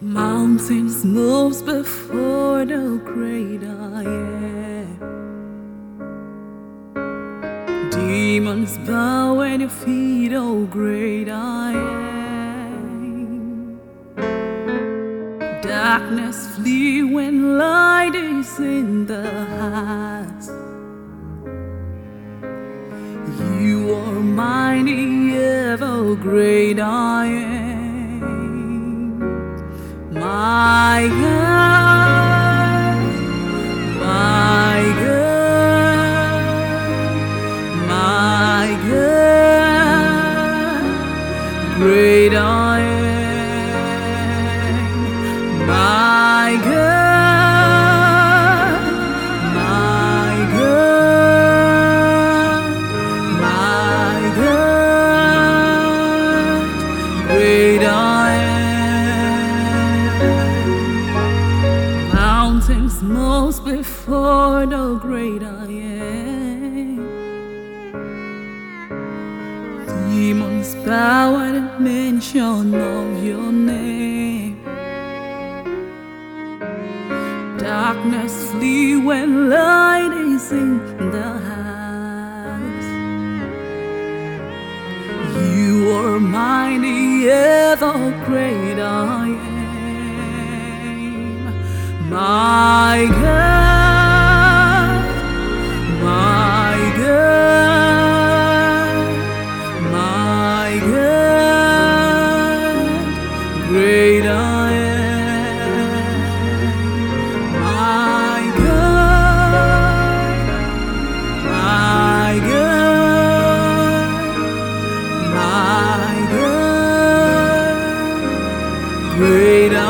Mountains moves before the great I am. Demons bow at your feet, oh great I am. Darkness flee when light is in the heart. You are mighty, ever great I am. My God, my God, my God, great I am. My God, my God, my God, great I am. Mountains moves before the great I am. Demons bow at the mention of your name. Darkness flee when light is in the house. You are mighty, ever great I am. My God, my God, my God, great I am. My God, my God, my God, great I am.